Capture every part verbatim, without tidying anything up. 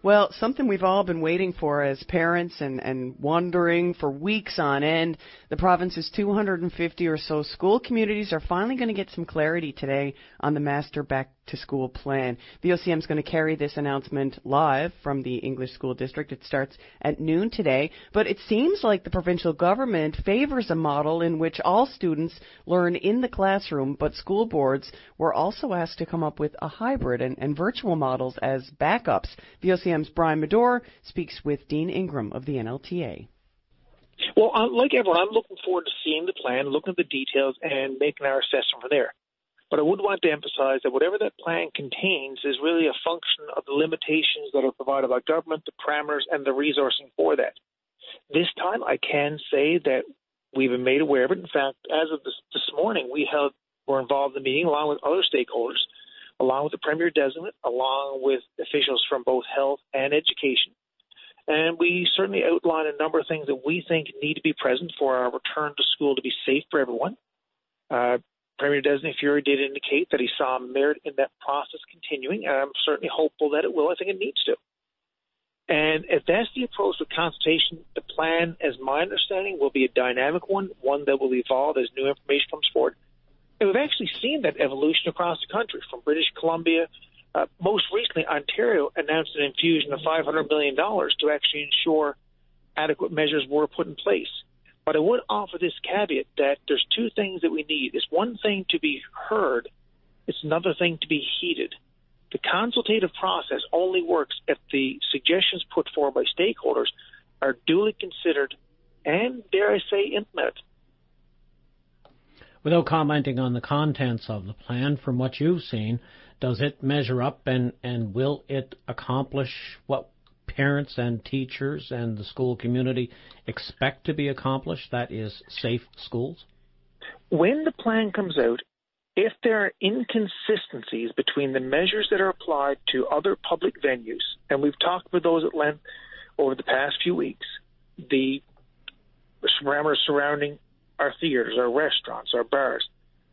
Well, something we've all been waiting for as parents and, and wondering for weeks on end. The province's two hundred fifty or so school communities are finally going to get some clarity today on the Master Back to School plan. The O C M is going to carry this announcement live from the English School District. It starts at noon today, but it seems like the provincial government favors a model in which all students learn in the classroom, but school boards were also asked to come up with a hybrid and, and virtual models as backups. The O C M's Brian Medore speaks with Dean Ingram of the N L T A. Well, uh, like everyone, I'm looking forward to seeing the plan, looking at the details, and making our assessment from there. But I would want to emphasize that whatever that plan contains is really a function of the limitations that are provided by government, the parameters, and the resourcing for that. This time, I can say that we've been made aware of it. In fact, as of this, this morning, we held, were involved in the meeting along with other stakeholders, along with the Premier Designate, along with officials from both health and education. And we certainly outlined a number of things that we think need to be present for our return to school to be safe for everyone. Uh, Premier Designate Fury did indicate that he saw merit in that process continuing, and I'm certainly hopeful that it will. I think it needs to. And if that's the approach with consultation, the plan, as my understanding, will be a dynamic one, one that will evolve as new information comes forward. And we've actually seen that evolution across the country, from British Columbia. Uh, most recently, Ontario announced an infusion of five hundred million dollars to actually ensure adequate measures were put in place. But I would offer this caveat that there's two things that we need. It's one thing to be heard. It's another thing to be heeded. The consultative process only works if the suggestions put forward by stakeholders are duly considered and, dare I say, implemented. Without commenting on the contents of the plan, from what you've seen, does it measure up and, and will it accomplish what parents and teachers and the school community expect to be accomplished, that is, safe schools? When the plan comes out, if there are inconsistencies between the measures that are applied to other public venues, and we've talked about those at length over the past few weeks, the parameters surrounding our theaters, our restaurants, our bars,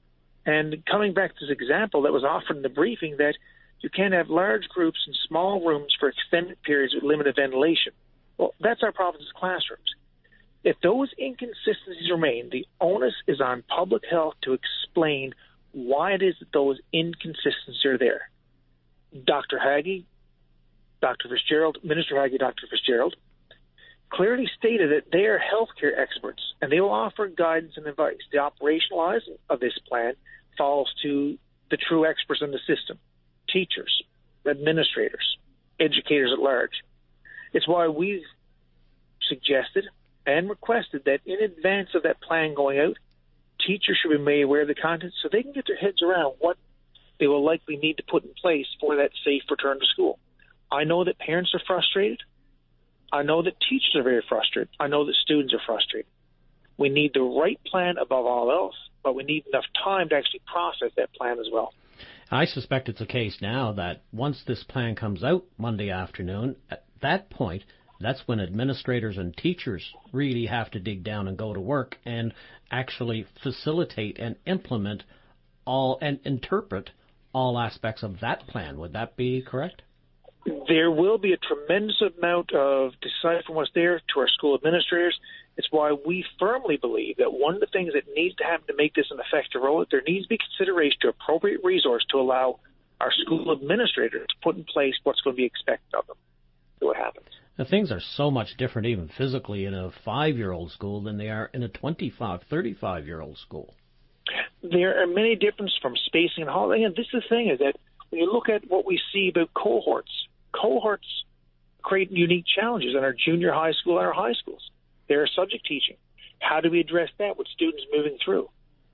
and coming back to this example that was offered in the briefing that you can't have large groups in small rooms for extended periods with limited ventilation. Well, that's our province's classrooms. If those inconsistencies remain, the onus is on public health to explain why it is that those inconsistencies are there. Doctor Haggie, Doctor Fitzgerald, Minister Haggie, Doctor Fitzgerald, clearly stated that they are healthcare experts and they will offer guidance and advice. The operationalizing of this plan falls to the true experts in the system. Teachers, administrators, educators at large. It's why we've suggested and requested that in advance of that plan going out, teachers should be made aware of the content so they can get their heads around what they will likely need to put in place for that safe return to school. I know that parents are frustrated. I know that teachers are very frustrated. I know that students are frustrated. We need the right plan above all else, but we need enough time to actually process that plan as well. I suspect it's a case now that once this plan comes out Monday afternoon, at that point, that's when administrators and teachers really have to dig down and go to work and actually facilitate and implement all and interpret all aspects of that plan. Would that be correct? There will be a tremendous amount of deciphering what's there to our school administrators. It's why we firmly believe that one of the things that needs to happen to make this an effective rollout, there needs to be consideration to appropriate resource to allow our school administrators to put in place what's going to be expected of them. See what happens. Now, things are so much different even physically in a five-year-old school than they are in a twenty-five, thirty-five-year-old school. There are many differences from spacing and hall. And this is the thing is that when you look at what we see about cohorts, cohorts create unique challenges in our junior high school and our high schools. There are subject teaching. How do we address that with students moving through?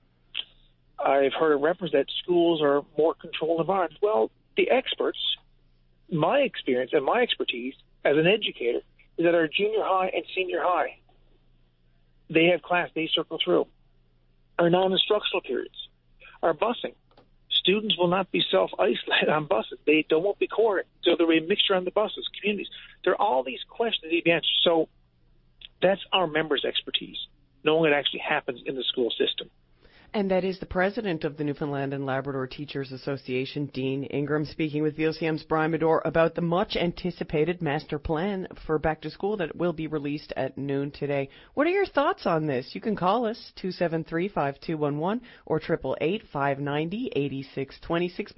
I've heard a reference that schools are more controlled environments. Well, the experts, my experience and my expertise as an educator is that our junior high and senior high, they have class they circle through. Our non-instructional periods, our busing. Students will not be self-isolated on buses. They, they won't be coordinated. So there will be a mixture on the buses, communities. There are all these questions that need to be answered. So that's our members' expertise, knowing it actually happens in the school system. And that is the president of the Newfoundland and Labrador Teachers Association, Dean Ingram, speaking with V O C M's Brian Medore about the much-anticipated master plan for back to school that will be released at noon today. What are your thoughts on this? You can call us, two seven three, five two one one or eight eight eight, five nine zero, eight six two six.